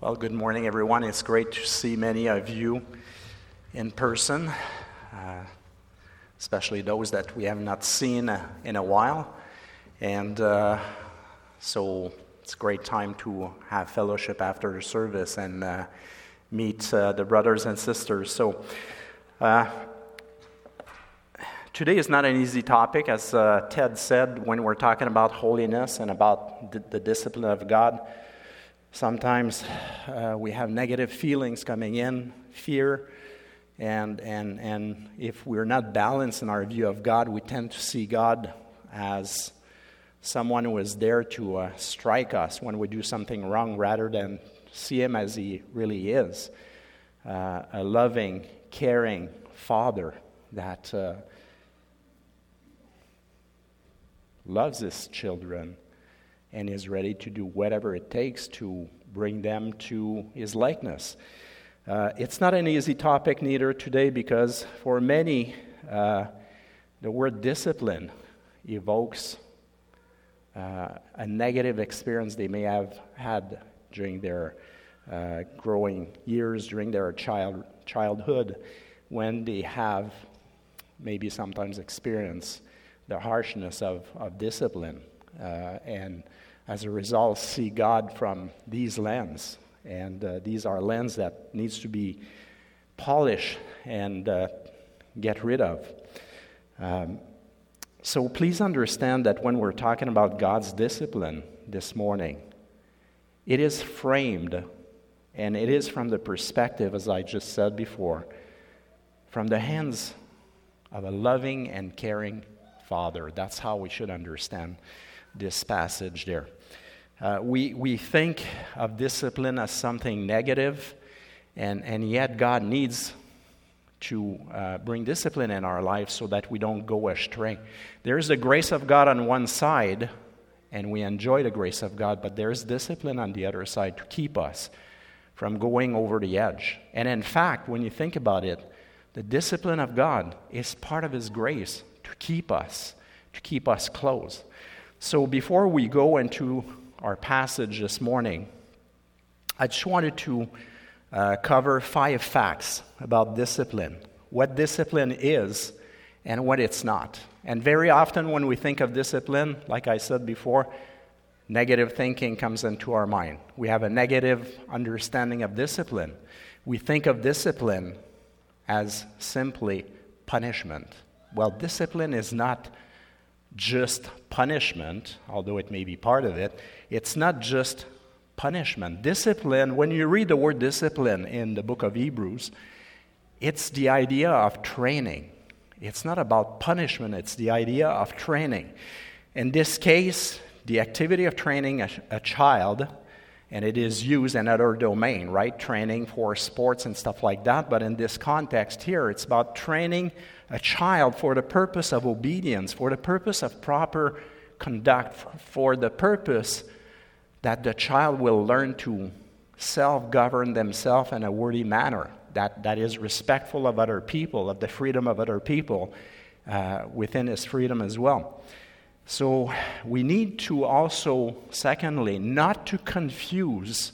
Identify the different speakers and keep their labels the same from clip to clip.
Speaker 1: Well, good morning, everyone. It's great to see many of you in person, especially those that we have not seen in a while. And so it's a great time to have fellowship after the service and meet the brothers and sisters. So today is not an easy topic, as Ted said, when we're talking about holiness and about the discipline of God. Sometimes we have negative feelings coming in, fear, and if we're not balanced in our view of God, we tend to see God as someone who is there to strike us when we do something wrong, rather than see Him as He really is, a loving, caring Father that loves His children and is ready to do whatever it takes to bring them to His likeness. It's not an easy topic neither today, because for many, the word discipline evokes a negative experience they may have had during their growing years, during their childhood, when they have maybe sometimes experienced the harshness of discipline. And as a result, see God from these lenses. And these are lenses that needs to be polished and get rid of. So please understand that when we're talking about God's discipline this morning, it is framed, and it is from the perspective, as I just said before, from the hands of a loving and caring Father. That's how we should understand this passage there. We think of discipline as something negative, and yet God needs to bring discipline in our lives so that we don't go astray. There's the grace of God on one side, and we enjoy the grace of God, but there's discipline on the other side to keep us from going over the edge. And in fact, when you think about it, the discipline of God is part of His grace to keep us close. So before we go into our passage this morning, I just wanted to cover 5 facts about discipline, what discipline is and what it's not. And very often when we think of discipline, like I said before, negative thinking comes into our mind. We have a negative understanding of discipline. We think of discipline as simply punishment. Well, discipline is not just punishment, although it may be part of it. It's not just punishment. Discipline, when you read the word discipline in the book of Hebrews, it's the idea of training. It's not about punishment, it's the idea of training. In this case, the activity of training a child, and it is used in another domain, right? Training for sports and stuff like that. But in this context here, it's about training a child for the purpose of obedience, for the purpose of proper conduct, for the purpose that the child will learn to self-govern themselves in a worthy manner, that is respectful of other people, of the freedom of other people, within his freedom as well. So we need to also, secondly, not to confuse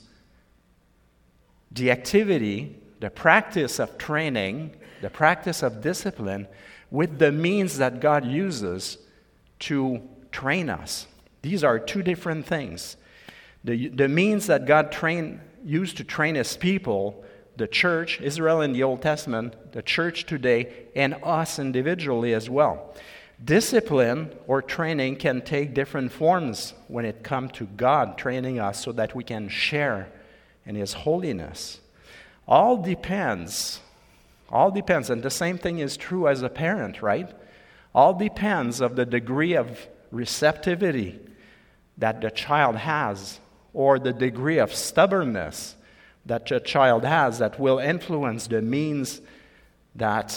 Speaker 1: the activity, the practice of training, the practice of discipline, with the means that God uses to train us. These are 2 different things. The means that God used to train His people, the church, Israel in the Old Testament, the church today, and us individually as well. Discipline or training can take different forms when it comes to God training us so that we can share in His holiness. All depends, and the same thing is true as a parent, right? All depends of the degree of receptivity that the child has, or the degree of stubbornness that the child has, that will influence the means that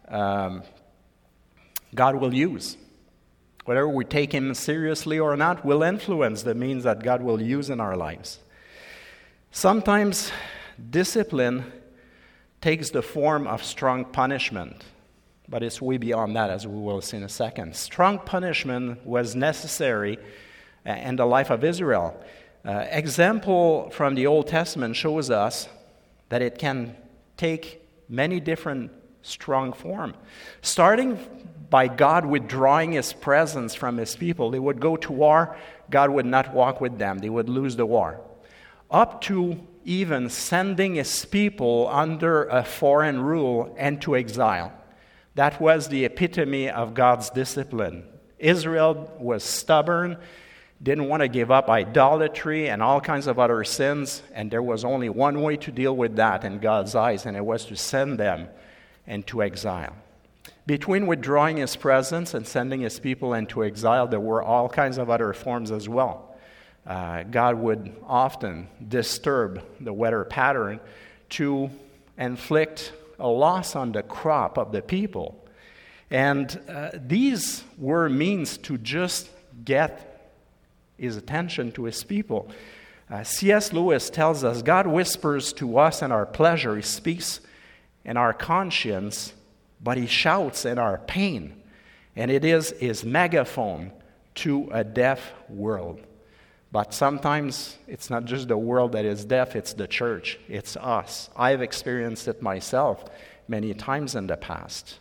Speaker 1: God will use. Whether we take Him seriously or not will influence the means that God will use in our lives. Sometimes discipline takes the form of strong punishment, but it's way beyond that, as we will see in a second. Strong punishment was necessary in the life of Israel. Example from the Old Testament shows us that it can take many different strong form. Starting by God withdrawing his presence from his people. They would go to war, God would not walk with them. They would lose the war. Up to even sending his people under a foreign rule and to exile. That was the epitome of God's discipline. Israel was stubborn, didn't want to give up idolatry and all kinds of other sins, and there was only one way to deal with that in God's eyes, and it was to send them into exile. Between withdrawing his presence and sending his people into exile, there were all kinds of other forms as well. God would often disturb the weather pattern to inflict a loss on the crop of the people. And these were means to just get his attention to his people. C.S. Lewis tells us, God whispers to us in our pleasure, he speaks in our conscience, but he shouts in our pain. And it is his megaphone to a deaf world. But sometimes it's not just the world that is deaf, it's the church, it's us. I've experienced it myself many times in the past.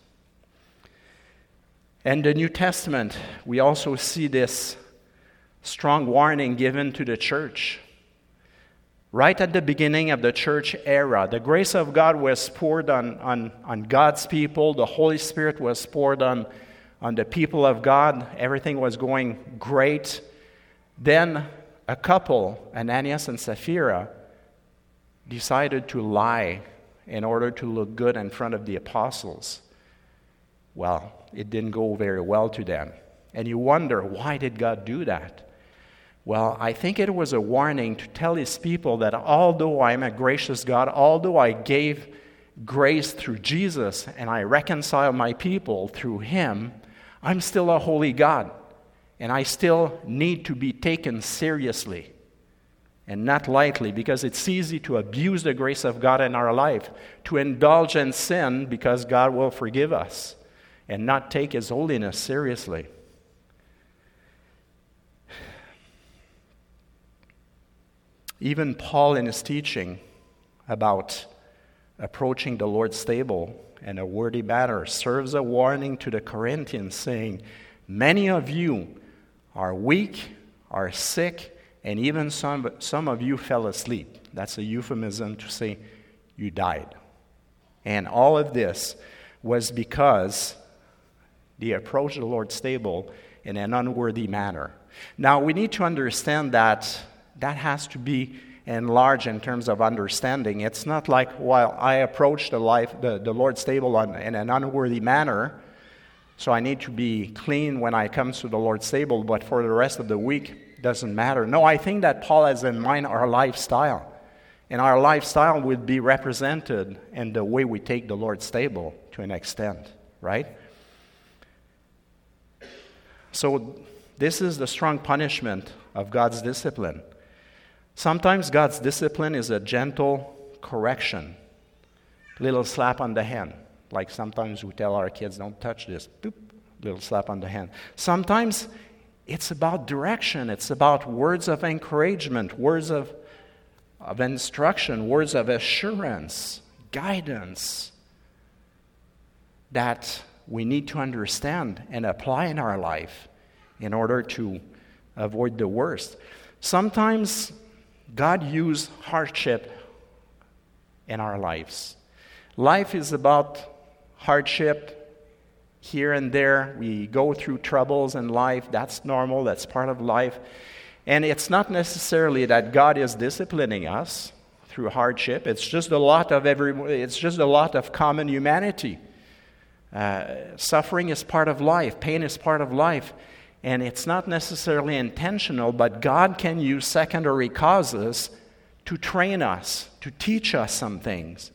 Speaker 1: In the New Testament, we also see this strong warning given to the church. Right at the beginning of the church era, the grace of God was poured on God's people. The Holy Spirit was poured on the people of God. Everything was going great. Then a couple, Ananias and Sapphira, decided to lie in order to look good in front of the apostles. Well, it didn't go very well to them. And you wonder, why did God do that? Well, I think it was a warning to tell his people that although I am a gracious God, although I gave grace through Jesus and I reconcile my people through him, I'm still a holy God. And I still need to be taken seriously and not lightly, because it's easy to abuse the grace of God in our life, to indulge in sin because God will forgive us, and not take his holiness seriously. Even Paul, in his teaching about approaching the Lord's table in a worthy manner, serves a warning to the Corinthians, saying, many of you are weak, are sick, and even some of you fell asleep. That's a euphemism to say you died. And all of this was because they approached the Lord's table in an unworthy manner. Now, we need to understand that has to be enlarged in terms of understanding. It's not like, while I approach the Lord's table in an unworthy manner, so I need to be clean when I come to the Lord's table, but for the rest of the week, doesn't matter. No, I think that Paul has in mind our lifestyle. And our lifestyle would be represented in the way we take the Lord's table to an extent, right? So this is the strong punishment of God's discipline. Sometimes God's discipline is a gentle correction, little slap on the hand. Like sometimes we tell our kids, don't touch this, boop, little slap on the hand. Sometimes it's about direction, it's about words of encouragement, words of instruction, words of assurance, guidance that we need to understand and apply in our life in order to avoid the worst. Sometimes God uses hardship in our lives. Life is about hardship here and there. We go through troubles in life. That's normal. That's part of life. And it's not necessarily that God is disciplining us through hardship. It's just a lot of common humanity. Suffering is part of life. Pain is part of life. And it's not necessarily intentional, but God can use secondary causes to train us, to teach us some things.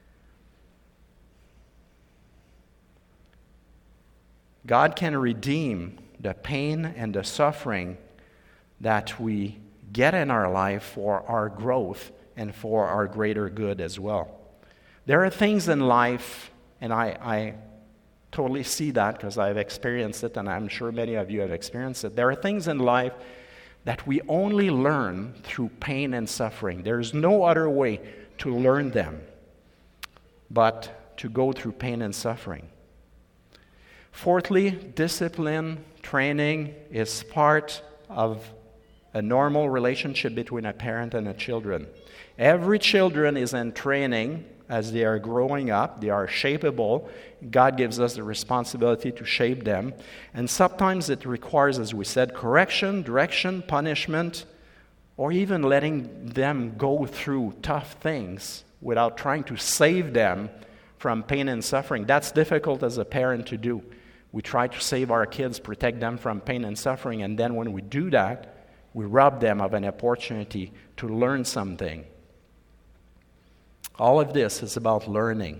Speaker 1: God can redeem the pain and the suffering that we get in our life for our growth and for our greater good as well. There are things in life, and I totally see that because I've experienced it, and I'm sure many of you have experienced it. There are things in life that we only learn through pain and suffering. There's no other way to learn them but to go through pain and suffering. Fourthly, discipline, training is part of a normal relationship between a parent and a children. Every children is in training as they are growing up. They are shapeable. God gives us the responsibility to shape them. And sometimes it requires, as we said, correction, direction, punishment, or even letting them go through tough things without trying to save them from pain and suffering. That's difficult as a parent to do. We try to save our kids, protect them from pain and suffering, and then when we do that, we rob them of an opportunity to learn something. All of this is about learning.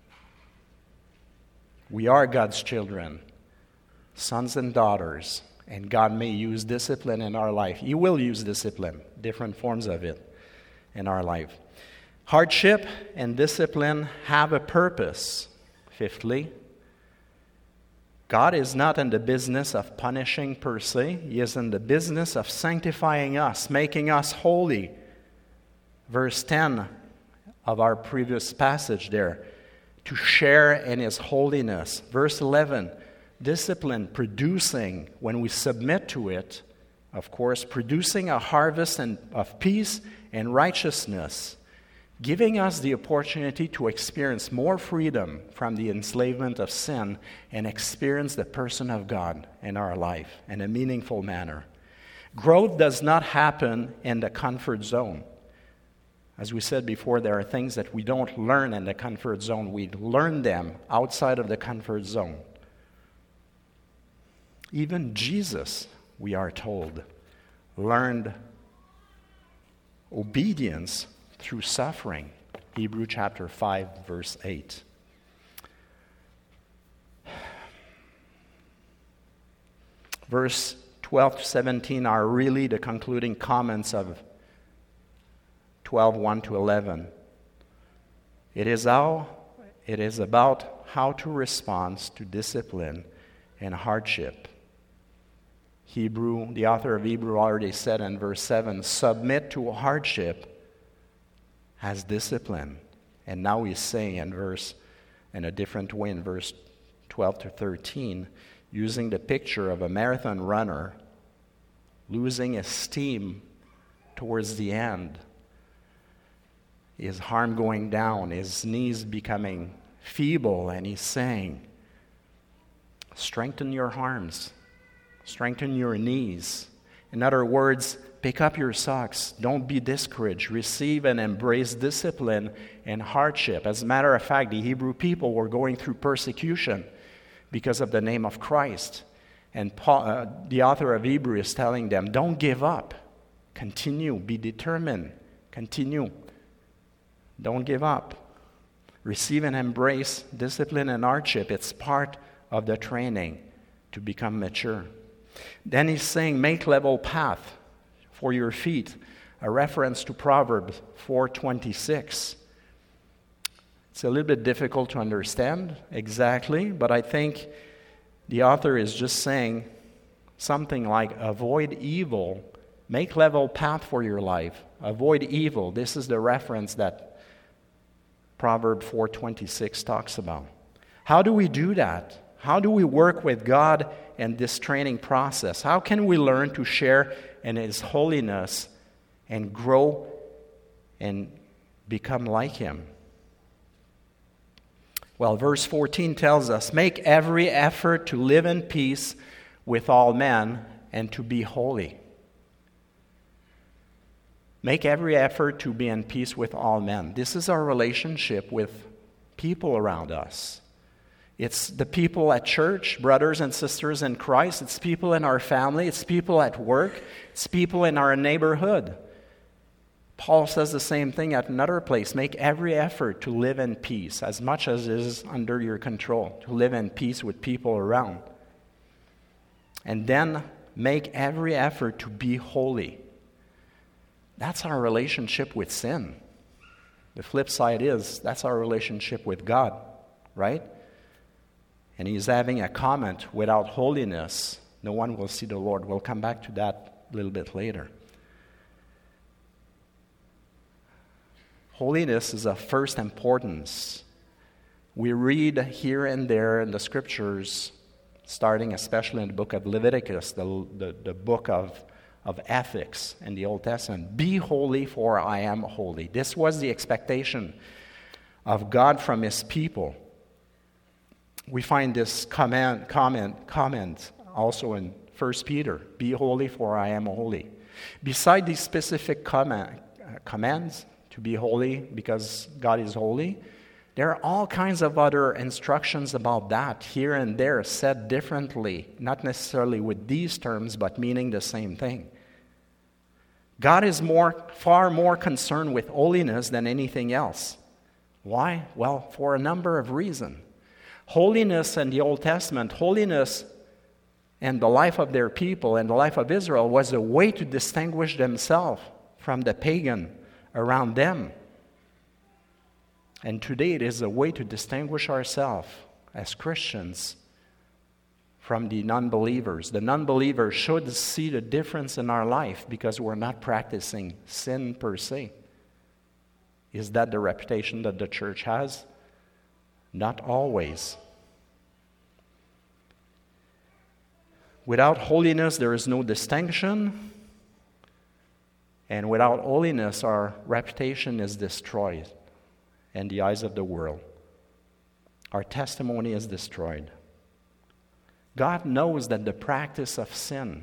Speaker 1: We are God's children, sons and daughters, and God may use discipline in our life. He will use discipline, different forms of it in our life. Hardship and discipline have a purpose. Fifthly, God is not in the business of punishing per se. He is in the business of sanctifying us, making us holy. Verse 10 of our previous passage there, to share in His holiness. Verse 11, discipline producing, when we submit to it, of course, producing a harvest of peace and righteousness, giving us the opportunity to experience more freedom from the enslavement of sin and experience the person of God in our life in a meaningful manner. Growth does not happen in the comfort zone. As we said before, there are things that we don't learn in the comfort zone. We learn them outside of the comfort zone. Even Jesus, we are told, learned obedience through suffering. Hebrews chapter 5, verse 8. Verse 12 to 17 are really the concluding comments of 12:1 to 11. It is about how to respond to discipline and hardship. The author of Hebrews already said in verse 7, submit to hardship as discipline. And now he's saying in a different way in verse 12 to 13, using the picture of a marathon runner losing his steam towards the end, his arm going down, his knees becoming feeble, and he's saying, strengthen your arms, strengthen your knees. In other words, pick up your socks. Don't be discouraged. Receive and embrace discipline and hardship. As a matter of fact, the Hebrew people were going through persecution because of the name of Christ. And Paul, the author of Hebrews, is telling them, don't give up. Continue. Be determined. Continue. Don't give up. Receive and embrace discipline and hardship. It's part of the training to become mature. Then he's saying, make level path for your feet, a reference to Proverbs 4:26. It's a little bit difficult to understand exactly, but I think the author is just saying something like, avoid evil, make level path for your life, avoid evil. This is the reference that Proverbs 4:26 talks about. How do we do that? How do we work with God in this training process? How can we learn to share in His holiness and grow and become like Him? Well, verse 14 tells us, make every effort to live in peace with all men and to be holy. Make every effort to be in peace with all men. This is our relationship with people around us. It's the people at church, brothers and sisters in Christ. It's people in our family. It's people at work. It's people in our neighborhood. Paul says the same thing at another place. Make every effort to live in peace, as much as it is under your control, to live in peace with people around. And then make every effort to be holy. That's our relationship with sin. The flip side is, that's our relationship with God, right? And he's having a comment, without holiness, no one will see the Lord. We'll come back to that a little bit later. Holiness is of first importance. We read here and there in the scriptures, starting especially in the book of Leviticus, the book of ethics in the Old Testament, be holy for I am holy. This was the expectation of God from his people. We find this comment also in 1 Peter, be holy for I am holy. Beside these specific commands to be holy because God is holy, there are all kinds of other instructions about that here and there said differently, not necessarily with these terms, but meaning the same thing. God is far more concerned with holiness than anything else. Why? Well, for a number of reasons. Holiness in the Old Testament, holiness in the life of their people and the life of Israel was a way to distinguish themselves from the pagan around them. And today it is a way to distinguish ourselves as Christians from the non-believers. The non-believers should see the difference in our life because we're not practicing sin per se. Is that the reputation that the church has? Not always. Without holiness, there is no distinction. And without holiness, our reputation is destroyed in the eyes of the world. Our testimony is destroyed. God knows that the practice of sin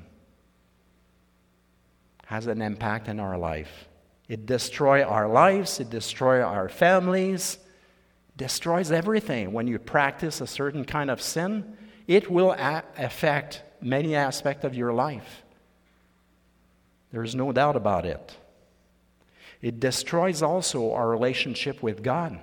Speaker 1: has an impact in our life. It destroys our lives, it destroys our families, destroys everything. When you practice a certain kind of sin, it will affect many aspects of your life. There is no doubt about it. It destroys also our relationship with God.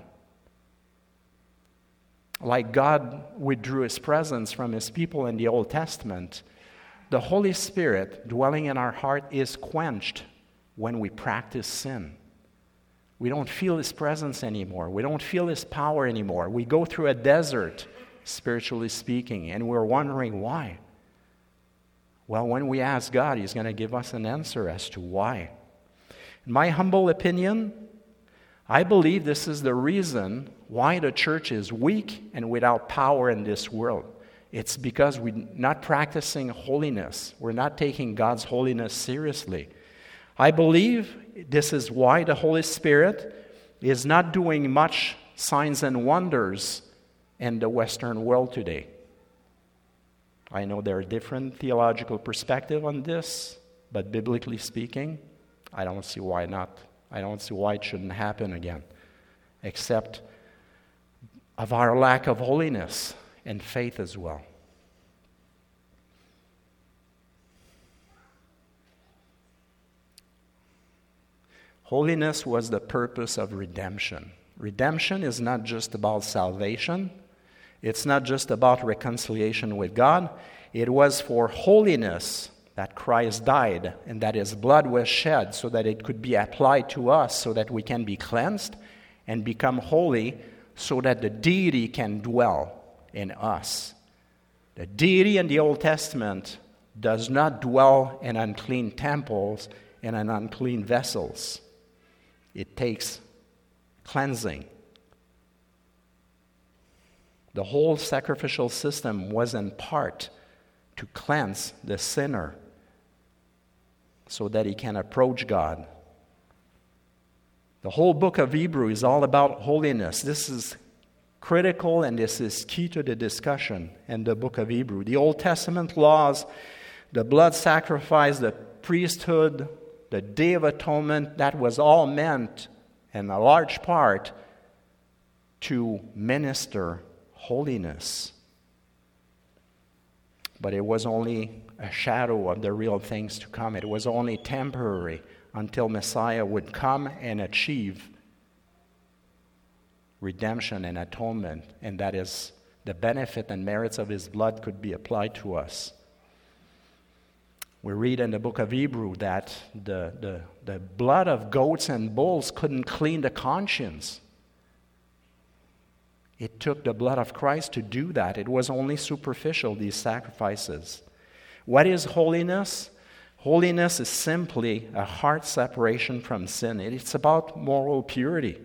Speaker 1: Like God withdrew his presence from his people in the Old Testament, the Holy Spirit dwelling in our heart is quenched when we practice sin. We don't feel his presence anymore. We don't feel his power anymore. We go through a desert, spiritually speaking, and we're wondering why. Well, when we ask God, he's going to give us an answer as to why. In my humble opinion, I believe this is the reason why the church is weak and without power in this world. It's because we're not practicing holiness. We're not taking God's holiness seriously. I believe this is why the Holy Spirit is not doing much signs and wonders in the Western world today. I know there are different theological perspectives on this, but biblically speaking, I don't see why not. I don't see why it shouldn't happen again, except of our lack of holiness and faith as well. Holiness was the purpose of redemption. Redemption is not just about salvation. It's not just about reconciliation with God. It was for holiness that Christ died and that his blood was shed so that it could be applied to us so that we can be cleansed and become holy so that the deity can dwell in us. The deity in the Old Testament does not dwell in unclean temples and in unclean vessels. It takes cleansing. The whole sacrificial system was in part to cleanse the sinner so that he can approach God. The whole book of Hebrews is all about holiness. This is critical and this is key to the discussion in the book of Hebrews. The Old Testament laws, the blood sacrifice, the priesthood, the Day of Atonement, that was all meant in a large part to minister holiness. But it was only a shadow of the real things to come. It was only temporary until Messiah would come and achieve redemption and atonement, and that is the benefit and merits of his blood could be applied to us. We read in the book of Hebrews that the blood of goats and bulls couldn't clean the conscience. It took the blood of Christ to do that. It was only superficial, these sacrifices. What is holiness? Holiness is simply a heart separation from sin. It's about moral purity.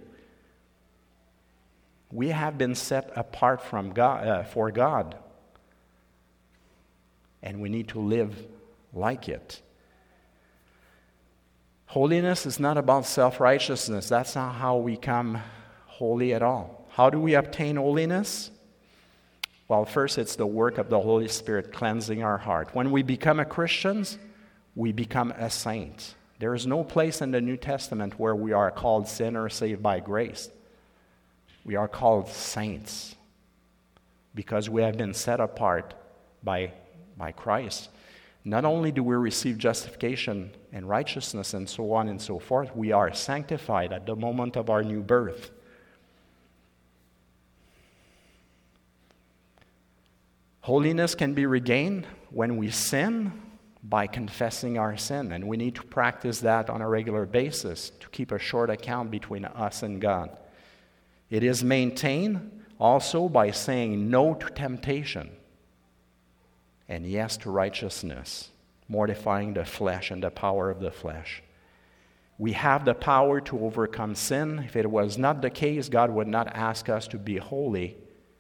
Speaker 1: We have been set apart from God, for God, and we need to live like it. Holiness is not about self-righteousness. That's not how we become holy at all. How do we obtain holiness? Well, first, it's the work of the Holy Spirit cleansing our heart. When we become a Christian, we become a saint. There is no place in the New Testament where we are called sinners saved by grace. We are called saints because we have been set apart by Christ. Not only do we receive justification and righteousness and so on and so forth, we are sanctified at the moment of our new birth. Holiness can be regained when we sin by confessing our sin, and we need to practice that on a regular basis to keep a short account between us and God. It is maintained also by saying no to temptation and yes to righteousness, mortifying the flesh and the power of the flesh. We have the power to overcome sin. If it was not the case, God would not ask us to be holy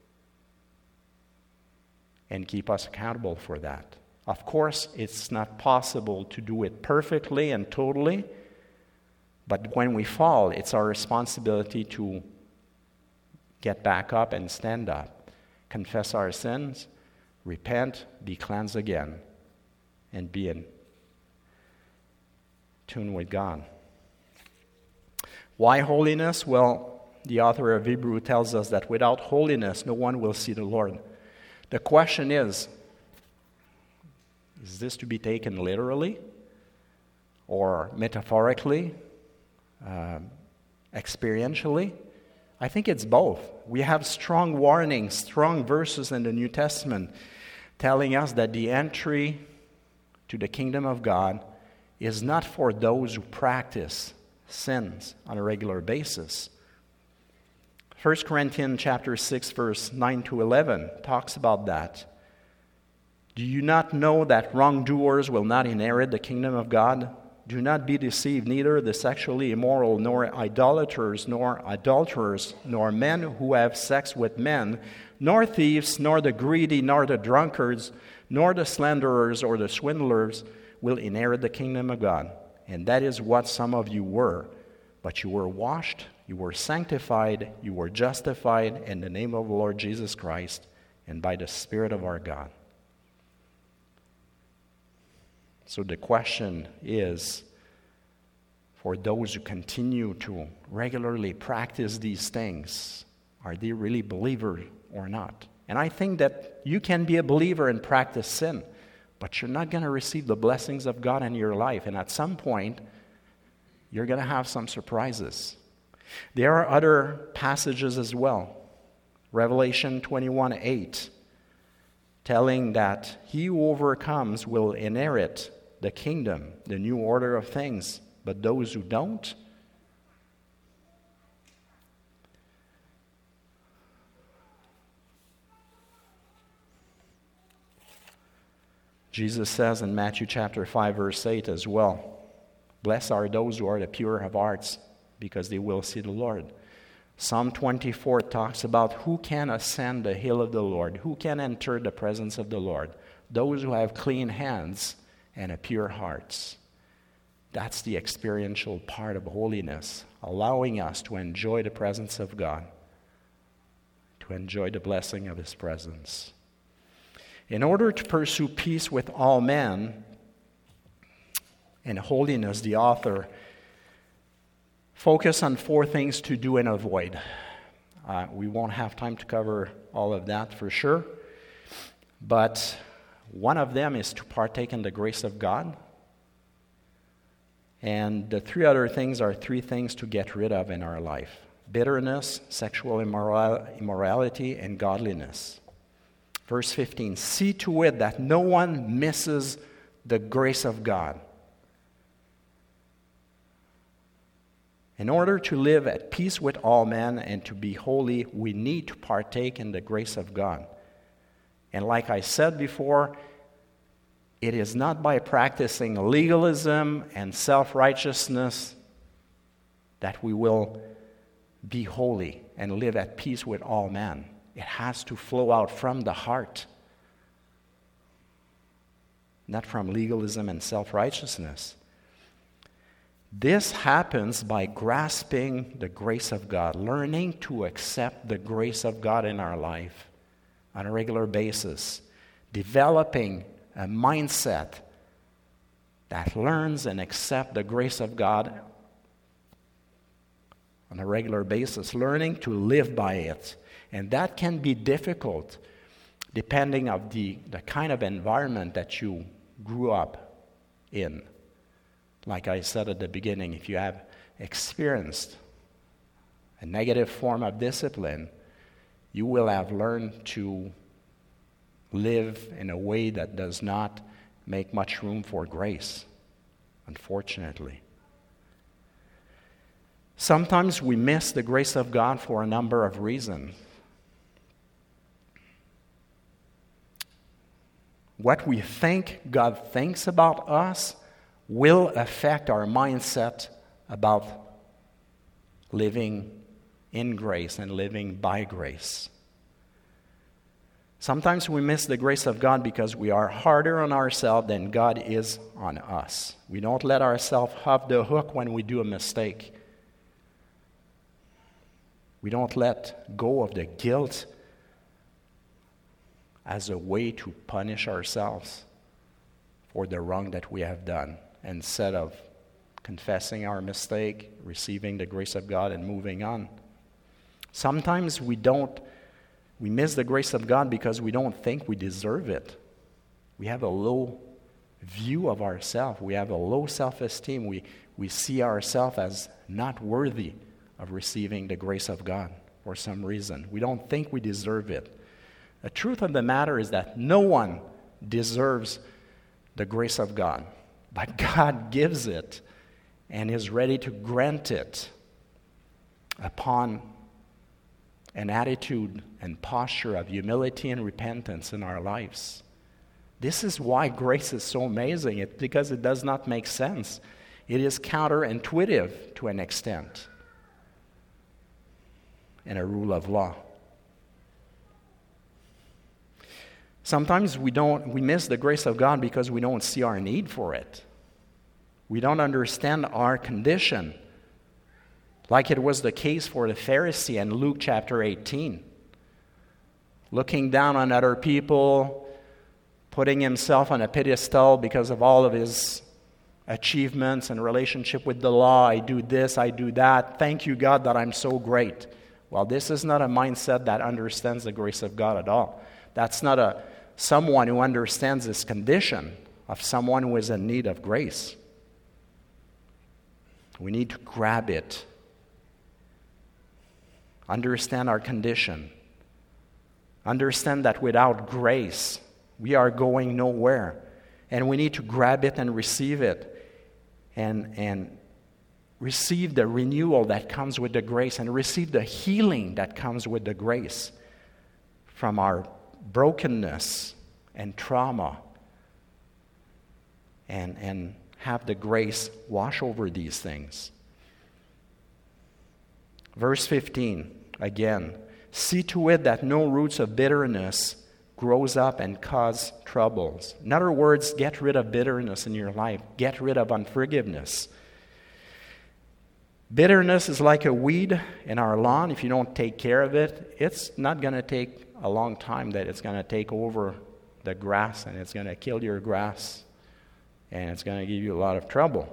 Speaker 1: and keep us accountable for that. Of course, it's not possible to do it perfectly and totally, but when we fall, it's our responsibility to get back up and stand up, confess our sins, repent, be cleansed again, and be in tune with God. Why holiness? Well, the author of Hebrews tells us that without holiness, no one will see the Lord. The question is this to be taken literally or metaphorically, experientially? I think it's both. We have strong warnings, strong verses in the New Testament telling us that the entry to the kingdom of God is not for those who practice sins on a regular basis. 1 Corinthians chapter 6, verse 9 to 11 talks about that. Do you not know that wrongdoers will not inherit the kingdom of God? Do not be deceived, neither the sexually immoral, nor idolaters, nor adulterers, nor men who have sex with men, nor thieves, nor the greedy, nor the drunkards, nor the slanderers or the swindlers will inherit the kingdom of God. And that is what some of you were. But you were washed, you were sanctified, you were justified in the name of the Lord Jesus Christ and by the Spirit of our God. So the question is, for those who continue to regularly practice these things, are they really believers or not? And I think that you can be a believer and practice sin, but you're not going to receive the blessings of God in your life. And at some point, you're going to have some surprises. There are other passages as well. Revelation 21:8, telling that he who overcomes will inherit the kingdom, the new order of things, but those who don't, Jesus says in Matthew chapter 5, verse 8 as well, blessed are those who are the pure of hearts, because they will see the Lord. Psalm 24 talks about who can ascend the hill of the Lord, who can enter the presence of the Lord. Those who have clean hands and a pure heart. That's the experiential part of holiness, allowing us to enjoy the presence of God, to enjoy the blessing of His presence. In order to pursue peace with all men and holiness, the author focus on 4 things to do and avoid. We won't have time to cover all of that for sure, but one of them is to partake in the grace of God. And the 3 other things are 3 things to get rid of in our life: bitterness, sexual immorality, and godliness. Verse 15, see to it that no one misses the grace of God. In order to live at peace with all men and to be holy, we need to partake in the grace of God. And like I said before, It is not by practicing legalism and self-righteousness that we will be holy and live at peace with all men. It has to flow out from the heart, not from legalism and self-righteousness. This happens by grasping the grace of God, learning to accept the grace of God in our life on a regular basis, developing a mindset that learns and accepts the grace of God on a regular basis, learning to live by it. And that can be difficult depending on the kind of environment that you grew up in. Like I said at the beginning, if you have experienced a negative form of discipline, you will have learned to live in a way that does not make much room for grace, unfortunately. Sometimes we miss the grace of God for a number of reasons. What we think God thinks about us will affect our mindset about living in grace and living by grace. Sometimes we miss the grace of God because we are harder on ourselves than God is on us. We don't let ourselves off the hook when we do a mistake. We don't let go of the guilt as a way to punish ourselves for the wrong that we have done, instead of confessing our mistake, receiving the grace of God, and moving on. Sometimes we miss the grace of God because we don't think we deserve it. We have a low view of ourselves. We have a low self-esteem. We see ourselves as not worthy of receiving the grace of God for some reason. We don't think we deserve it. The truth of the matter is that no one deserves the grace of God, but God gives it and is ready to grant it upon an attitude and posture of humility and repentance in our lives. This is why grace is so amazing, because it does not make sense. It is counterintuitive to an extent in a rule of law. Sometimes we miss the grace of God because we don't see our need for it. We don't understand our condition, like it was the case for the Pharisee in Luke chapter 18. Looking down on other people, putting himself on a pedestal because of all of his achievements and relationship with the law. I do this, I do that. Thank you, God, that I'm so great. Well, this is not a mindset that understands the grace of God at all. That's not someone who understands this condition of someone who is in need of grace. We need to grab it. Understand our condition. Understand that without grace, we are going nowhere. And we need to grab it and receive it. And receive the renewal that comes with the grace, and receive the healing that comes with the grace from our brokenness and trauma, and have the grace wash over these things. Verse 15, again, see to it that no roots of bitterness grows up and cause troubles. In other words, get rid of bitterness in your life. Get rid of unforgiveness. Bitterness is like a weed in our lawn. If you don't take care of it, it's not going to take a long time that it's going to take over the grass, and it's going to kill your grass, and it's going to give you a lot of trouble.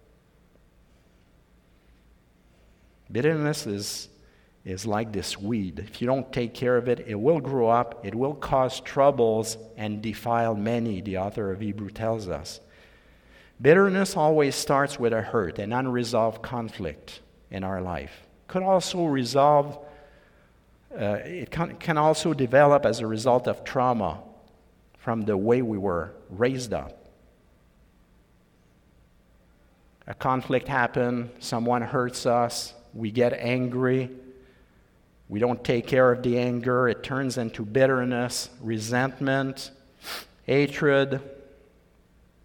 Speaker 1: Bitterness is like this weed. If you don't take care of it, it will grow up, it will cause troubles and defile many, the author of Hebrews tells us. Bitterness always starts with a hurt, an unresolved conflict in our life. Could also resolve, it can also develop as a result of trauma from the way we were raised up. A conflict happened, someone hurts us, we get angry, we don't take care of the anger, it turns into bitterness, resentment, hatred,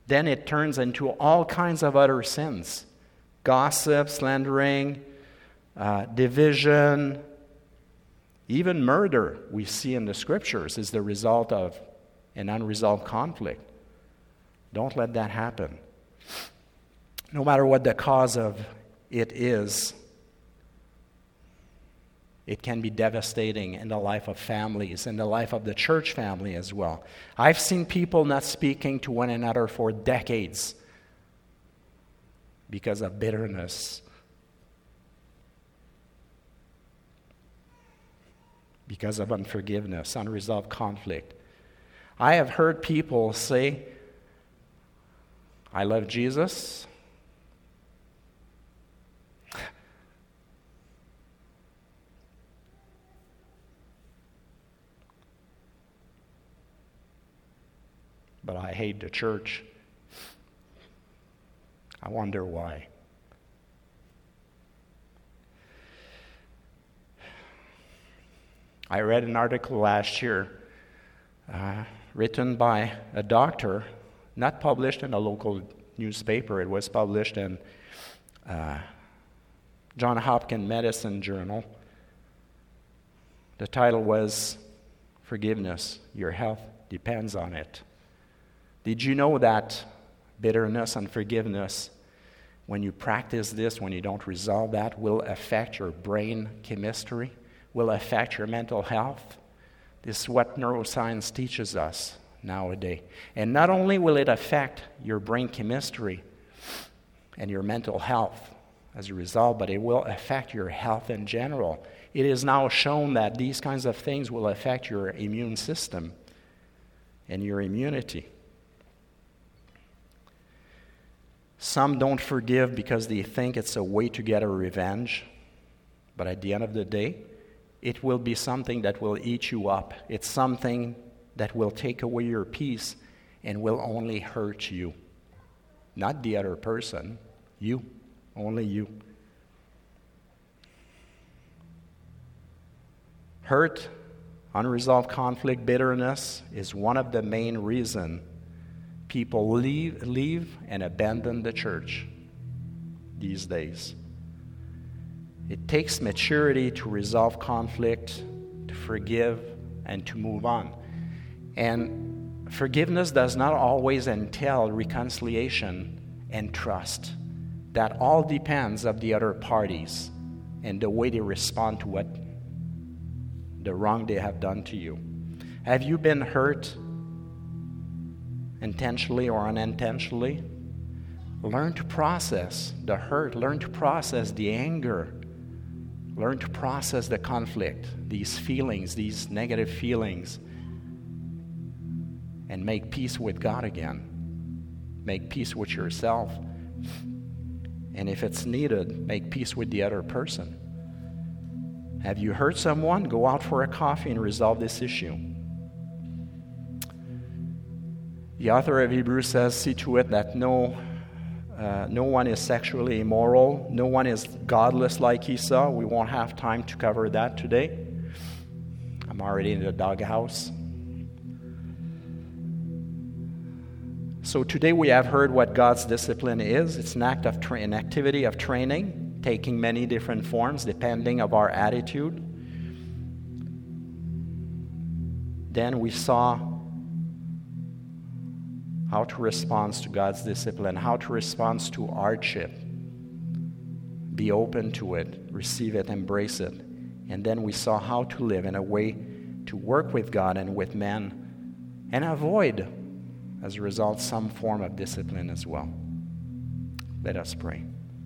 Speaker 1: then it turns into all kinds of other sins. Gossip, slandering, division, even murder, we see in the scriptures, is the result of an unresolved conflict. Don't let that happen. No matter what the cause of it is, it can be devastating in the life of families, in the life of the church family as well. I've seen people not speaking to one another for decades because of bitterness, because of unforgiveness, unresolved conflict. I have heard people say, I love Jesus, but I hate the church. I wonder why. I read an article last year written by a doctor, not published in a local newspaper. It was published in Johns Hopkins Medicine Journal. The title was, Forgiveness, Your Health Depends on It. Did you know that bitterness and forgiveness, when you practice this, when you don't resolve that, will affect your brain chemistry, will affect your mental health? This is what neuroscience teaches us nowadays. And not only will it affect your brain chemistry and your mental health as a result, but it will affect your health in general. It is now shown that these kinds of things will affect your immune system and your immunity. Some don't forgive because they think it's a way to get a revenge, but at the end of the day, it will be something that will eat you up. It's something that will take away your peace and will only hurt you. Not the other person, you, only you. Hurt, unresolved conflict, bitterness is one of the main reasons people leave and abandon the church these days. It takes maturity to resolve conflict, to forgive, and to move on. And forgiveness does not always entail reconciliation and trust. That all depends on the other parties and the way they respond to what the wrong they have done to you. Have you been hurt intentionally or unintentionally? Learn to process the hurt. Learn to process the anger. Learn to process the conflict, these feelings, these negative feelings, and make peace with God again. Make peace with yourself. And if it's needed, make peace with the other person. Have you hurt someone? Go out for a coffee and resolve this issue. The author of Hebrews says, see to it that no one is sexually immoral. No one is godless like Esau. We won't have time to cover that today. I'm already in the doghouse. So today we have heard what God's discipline is. It's an activity of training, taking many different forms depending of our attitude. Then we saw how to respond to God's discipline, how to respond to hardship. Be open to it, receive it, embrace it. And then we saw how to live in a way to work with God and with men and avoid, as a result, some form of discipline as well. Let us pray.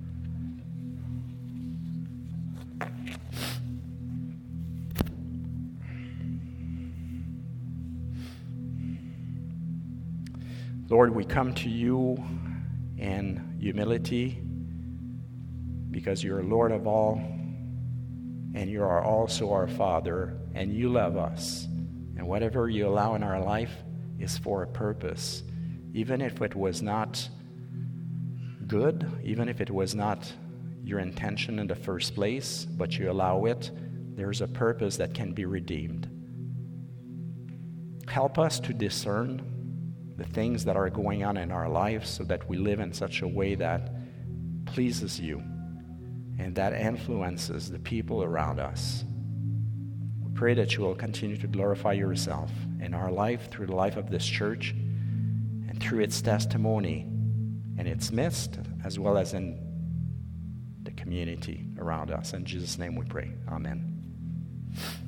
Speaker 1: Lord, we come to you in humility because you're Lord of all, and you are also our Father, and you love us. And whatever you allow in our life is for a purpose. Even if it was not good, even if it was not your intention in the first place, but you allow it, there's a purpose that can be redeemed. Help us to discern the things that are going on in our lives so that we live in such a way that pleases you and that influences the people around us. We pray that you will continue to glorify yourself in our life, through the life of this church, and through its testimony in its midst, as well as in the community around us. In Jesus' name we pray. Amen.